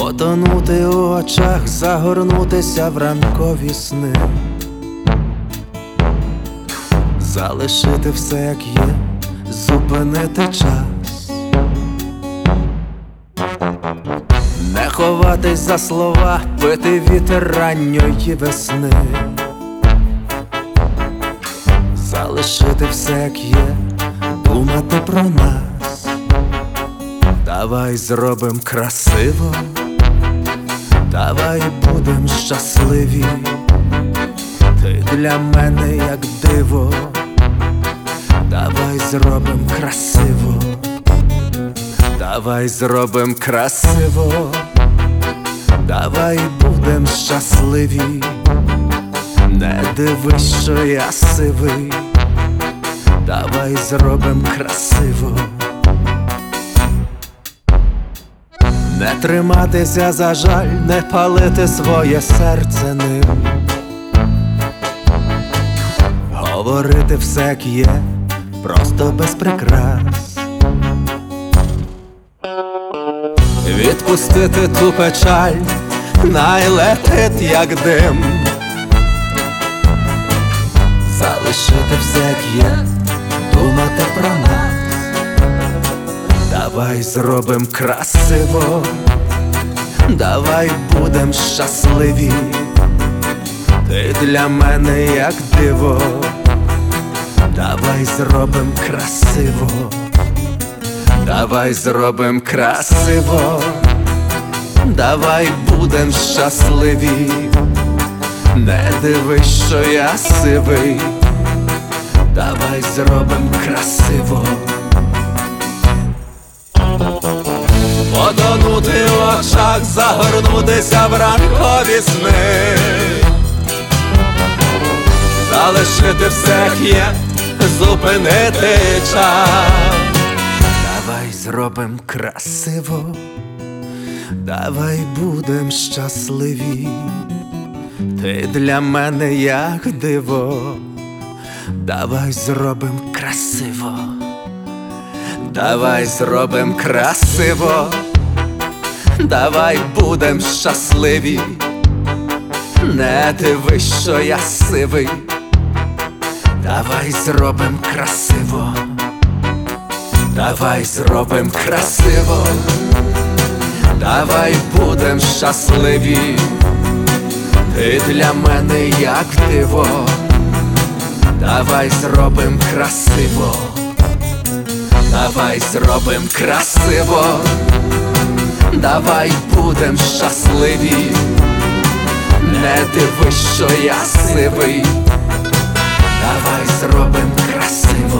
Потонути у очах, загорнутися в ранкові сни, залишити все як є, зупинити час, не ховатись за слова, пити вітер ранньої весни, залишити все як є, думати про нас. Давай зробим красиво, давай будем щасливі. Ти для мене як диво, давай зробим красиво, давай зробим красиво, давай будем щасливі. Не дивись, що я сивий, давай зробим красиво. Не триматися за жаль, не палити своє серце ним, говорити все як є, просто без прикрас, відпустити ту печаль, найлетить як дим, залишити все як є, думати про нас. Давай зробим красиво, давай будем щасливі. Ти для мене як диво, давай зробим красиво, давай зробим красиво, давай будем щасливі. Не дивись, що я сивий, давай зробим красиво. Потонути в очах, загорнутися в ранкові сни, залишити все як є, зупинити час. Давай зробим красиво, давай будем щасливі. Ти для мене як диво, давай зробим красиво, давай зробим красиво, давай будем щасливі. Не дивись, що я сивий, давай зробим красиво, давай зробим красиво, давай будем щасливі. Ти для мене як диво, давай зробим красиво, давай зробим красиво, давай будем щасливі. Не дивись, що я сивий, давай зробим красиво.